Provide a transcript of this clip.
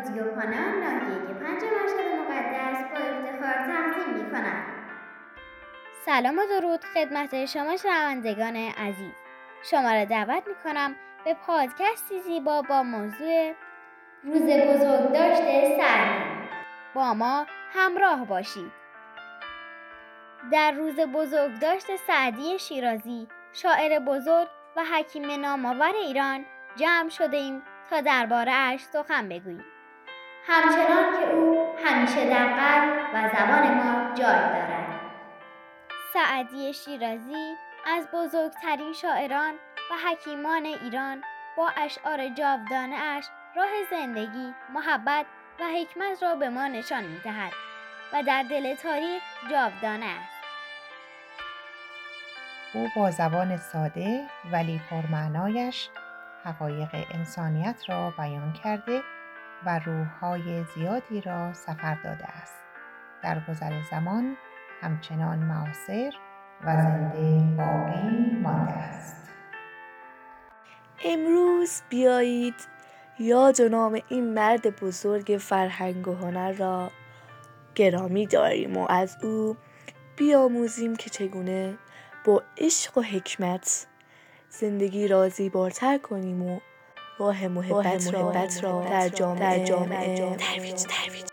رادیو پانان ناحیه 5 مشهد مقدس با افتخار تقدیم می‌کند. سلام و درود خدمت شما شنوندگان عزیز. شما را دعوت می‌کنم به پادکستی زیبا با موضوع روز بزرگداشت سعدی. با ما همراه باشید. در روز بزرگداشت سعدی شیرازی، شاعر بزرگ و حکیم نامآور ایران، جمع شده‌ایم تا درباره‌اش سخن بگوییم. همچنان که او همیشه در قلب و زبان ما جای دارد. سعدی شیرازی از بزرگترین شاعران و حکیمان ایران با اشعار جاودانه‌اش راه زندگی، محبت و حکمت را به ما نشان می‌دهد و در دل تاریخ جاودانه است. او با زبان ساده ولی پرمعنایش حقایق انسانیت را بیان کرده و روح‌های زیادی را سفر داده است. در گذر زمان همچنان معاصر و زنده باقی مانده است. امروز بیایید یاد و نام این مرد بزرگ فرهنگ و هنر را گرامی داریم و از او بیاموزیم که چگونه با عشق و حکمت زندگی را زیباتر کنیم و راه محبت را در جامعه ترویج